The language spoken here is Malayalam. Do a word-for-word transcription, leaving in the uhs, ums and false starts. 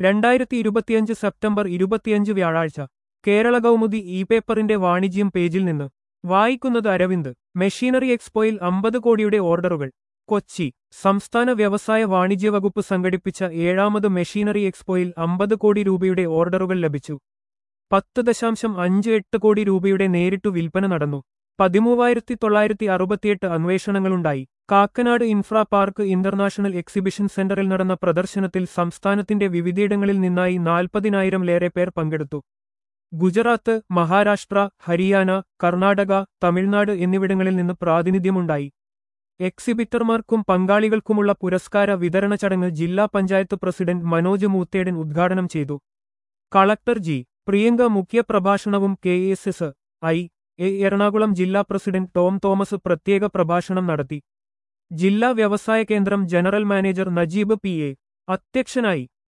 രണ്ടായിരത്തി ഇരുപത്തിയഞ്ച് സെപ്റ്റംബർ ഇരുപത്തിയഞ്ച് വ്യാഴാഴ്ച കേരള കൗമുദി ഇ പേപ്പറിന്റെ വാണിജ്യം പേജിൽ നിന്ന് വായിക്കുന്നത് അരവിന്ദ്. മെഷീനറി എക്സ്പോയിൽ അമ്പത് കോടിയുടെ ഓർഡറുകൾ. കൊച്ചി സംസ്ഥാന വ്യവസായ വാണിജ്യ വകുപ്പ് സംഘടിപ്പിച്ച ഏഴാമത് മെഷീനറി എക്സ്പോയിൽ അമ്പത് കോടി രൂപയുടെ ഓർഡറുകൾ ലഭിച്ചു. പത്ത് ദശാംശം അഞ്ച് എട്ട് കോടി രൂപയുടെ നേരിട്ടു വിൽപ്പന നടന്നു. പതിമൂവായിരത്തി തൊള്ളായിരത്തി അറുപത്തിയെട്ട് അന്വേഷണങ്ങളുണ്ടായി. Kakkanad infra park international exhibition സെന്ററിൽ നടന്ന പ്രദർശനത്തിൽ സംസ്ഥാനത്തിന്റെ വിവിധയിടങ്ങളിൽ നിന്നായി നാൽപ്പതിനായിരംലേറെ പേർ പങ്കെടുത്തു. ഗുജറാത്ത്, മഹാരാഷ്ട്ര, ഹരിയാന, കർണാടക, തമിഴ്നാട് എന്നിവിടങ്ങളിൽ നിന്ന് പ്രാതിനിധ്യമുണ്ടായി. എക്സിബിറ്റർമാർക്കും പങ്കാളികൾക്കുമുള്ള പുരസ്കാര വിതരണ ചടങ്ങ് ജില്ലാ പഞ്ചായത്ത് പ്രസിഡന്റ് മനോജ് മൂത്തേടൻ ഉദ്ഘാടനം ചെയ്തു. Collector G. പ്രിയങ്ക മുഖ്യപ്രഭാഷണവും K S S I A Ernakulam ജില്ലാ പ്രസിഡന്റ് ടോം തോമസ് പ്രത്യേക പ്രഭാഷണം നടത്തി. ജില്ലാ വ്യവസായ കേന്ദ്രം general manager Najeeb P A അധ്യക്ഷനായി.